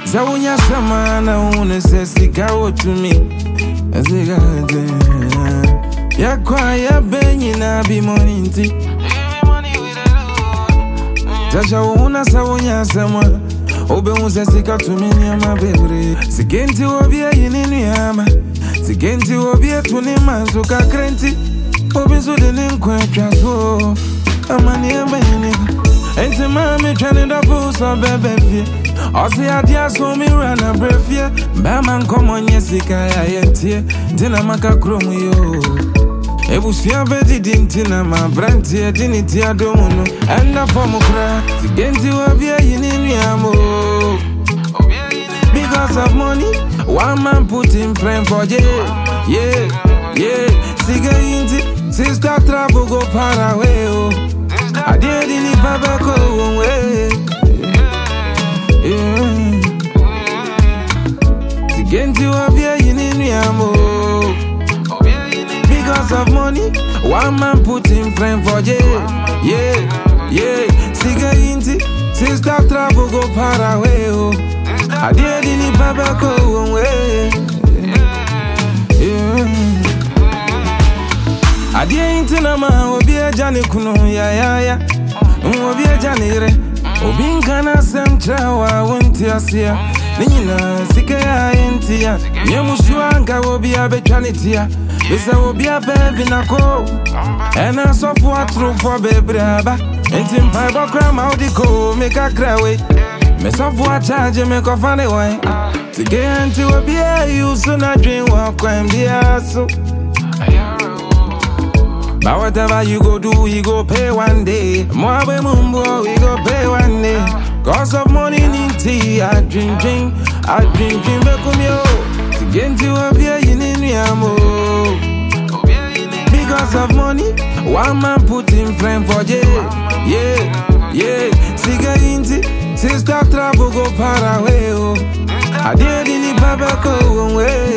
Zawunya samana unesesika to me. Ya kwaya benyi na bi moninti. Tasha una zawunya sama. Obe unesesika to me nyama bebre. Sigenti obia yini yama. Sigenti obia tunima suka krenti. Obe so de nkwa twaso. Amani amani. Enti mami trying to pull some baby. Osi adia so mi run a breath yeah. Baman come on yesika ya yentie. Dina maka kromu yo. Ebusia bedi dintina ma brantie diniti adomuno. Enda fomu kra. Sigenti wabia yini amo. Because of money, one man put in frame for yeah. Siga inti, sister travel go far away oh. I did in the Baba go away. To get to a beer in Yamo. Because of money, one man put in frame for yeah. Siga inti, sister travel go far away. Oh, I did in the Baba go away. I didn't know my obi a Johnny Kuno, ya. Obi a Johnny Re. Obinkana Sam Chawa, won't you see? Nina, Sika, Intia. Yamushuanka will be a betanitia. It's a will be a baby Nako. And I saw what through for baby Abba. And Tim Piper cram out the co, make a cry. Mess of what charge make a funny way. To get into a beer, you soon a dream walk and be so. But whatever you go do, we go pay one day. Mwabe mumbo, we go pay one day. Cause of money, ninti, I drink, bekumyo. To get into a beer, you need me amo. Because of money, one man put in frame for yeah. Siga inti, sister trouble go far away, oh. I did in the Baba go away.